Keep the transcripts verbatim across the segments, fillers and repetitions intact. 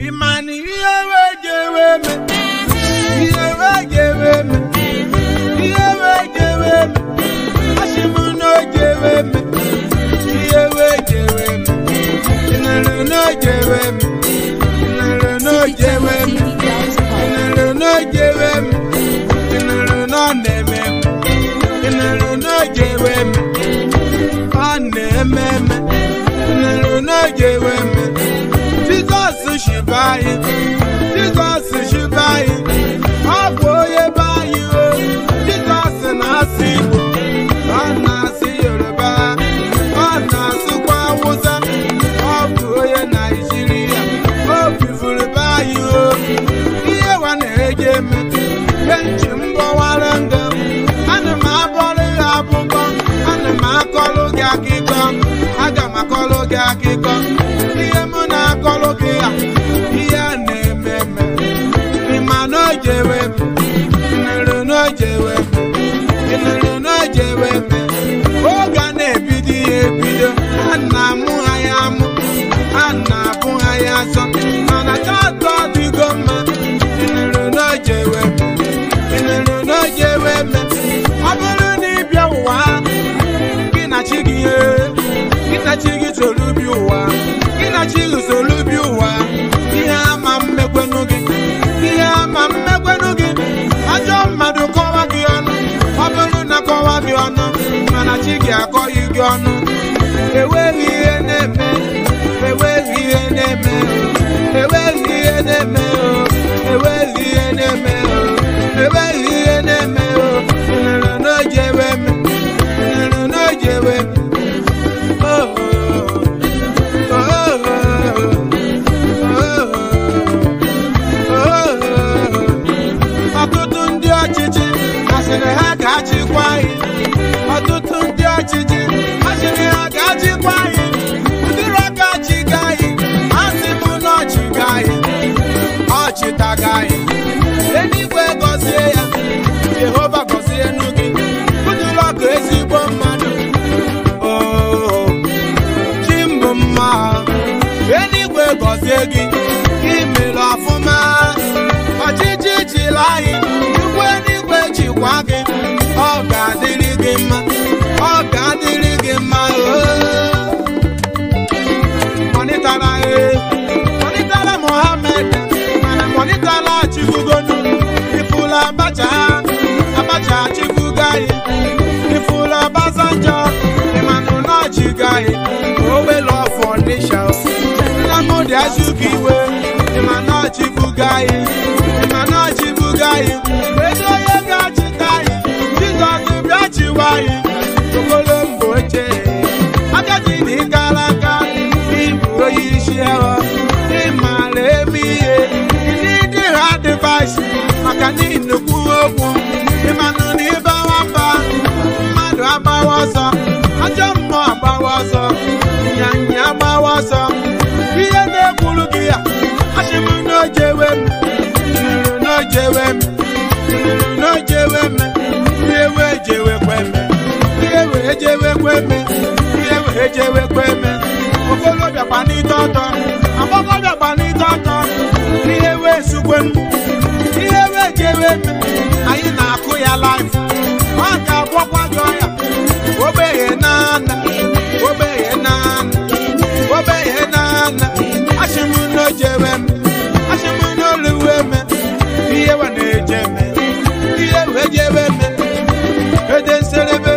Imani yewe jewe me, yewe jewe me, yewe jewe me, Ashimuno jewe me, yewe jewe me, Inalo no jewe me, Inalo no jewe me, Inalo no jewe me, Inalo no neme, Inalo no jewe me, Aneme me, Inalo no jewe me. Jesus should buy it. Jesus should buy it. Oh boy, buy you. Jesus and I see. Oh, I see you. Oh, I see what was up. Oh boy, Nigeria. Oh, people buy you. Here one again. Then Jimbo Waranga. And my body Abuba. And my colleague Gakikon. I got my colleague Gakikon. I call you John. Away here, name, away here, name, away here, name, away here, name, away here, name, no jewem, no jewem. Oh, oh, oh, oh, I put on the chichi, I said I got you quiet. Chichi, I should have got you quiet. The Rakachi guy, Asimunochi guy, Ochita guy. Anywhere goes here, Jehovah goes here, Nuki. Put the rock crazy woman. Oh, Jimbuma. Anywhere goes here, give me love for man. Chichi lying, anywhere she walking. Oh, God, the game. Oh, God, the game, my love. Monitala, Monitala Mohammed, Monitala Chibugono, Ifula Bacha, Abacha Chibugai, Ifula Bazanja, Emmanuel Chigai, Owe Law Foundation, Namodi Azukiwe, Emmanuel Chibugai, Emmanuel Chibugai, Rezo Yaga Chitai, Jesus Brachiwai. Colombo, Akajini Galaka, Ibu Yishawa, Imalemi, need the hard device, Makanino Kuobu, Imanuni Bawamba, Madra Bawasa, Ajamma Bawasa, Yanya Bawasa, Viene Pulugia, Ashimuno Jewem, no Jewem, no Jewem, Yewe Jewem. Ejewe kweme, ejewe kweme. Okolo bia pani toto, aboko bia pani toto. Ewe sukwem, ewe jewe. Ayi na akuya life. Waka bokwa joya. Obeye nana, obeye nana, obeye nana. Ashimu no jewe, ashimu no luweme. Ewe ne jewe, ewe jewe. Ede selebe.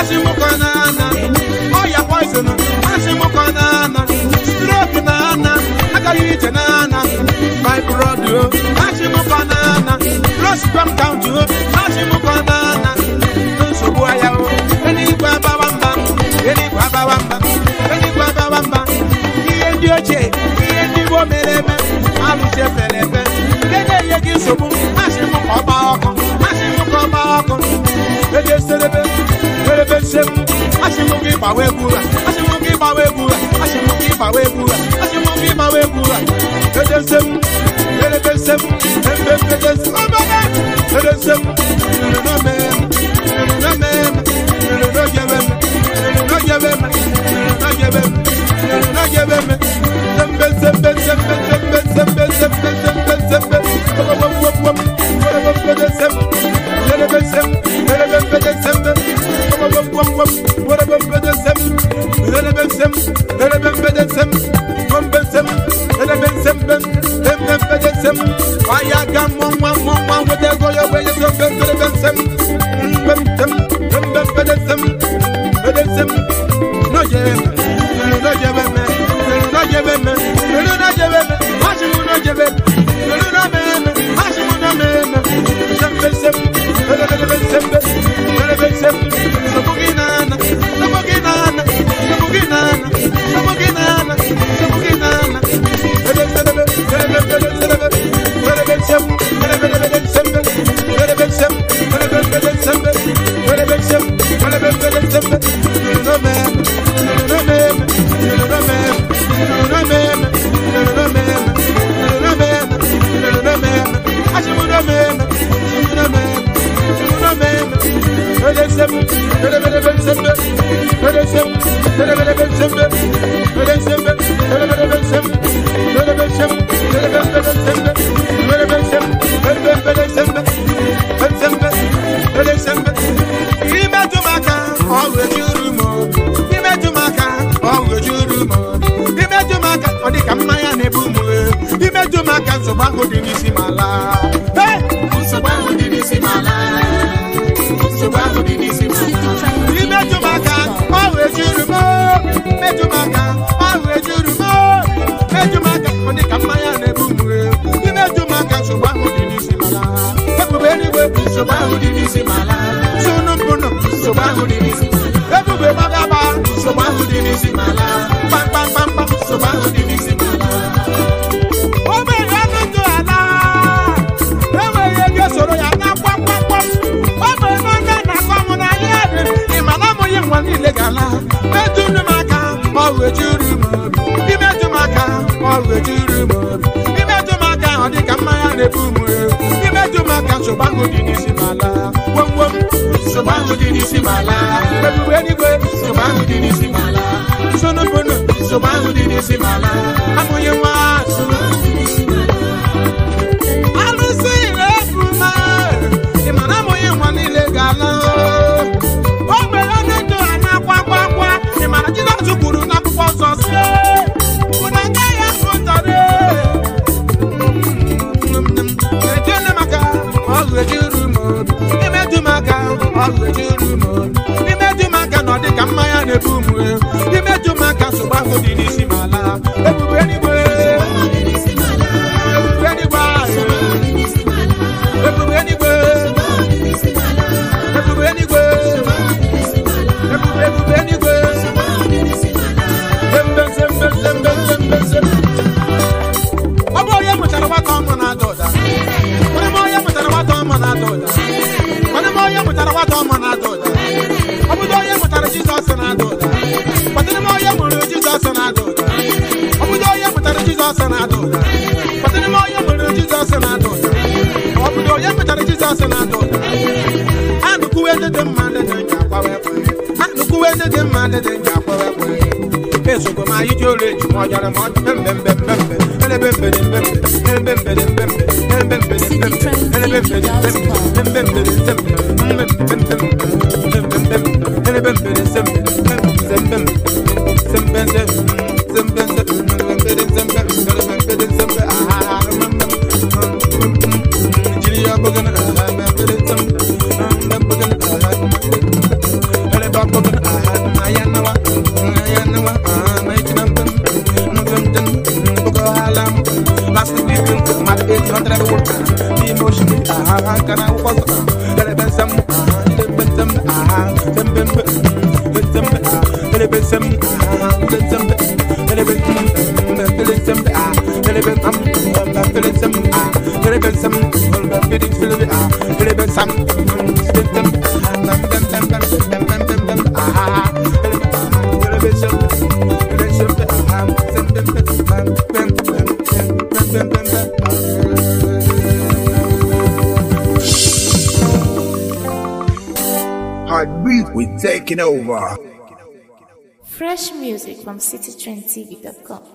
Ashimukanana, Oya poison, Ashimukanana, Stroke nana, Akayi nana, my brother, Ashimukanana, Lost from town to Ashimukanana, so why any Babamba, any Babamba, any Babamba, he and your J, he and the woman, I'm Jeff. Sobu, Ashimu Kabako, Ashimu Kabako, the Jesterebe, the Sem, Ashimu Gibawebu, Ashimu Gibawebu, Ashimu Gibawebu, Ashimu Gibawebu, the Sem, the Sem, the Sem, the Sem, no man, no Yavem, no Yavem, no Yavem, no Yavem, the Sem, the Sem, the Sem, the Sem, Heartbeat, we taking over. Fresh music from city trend t v dot com.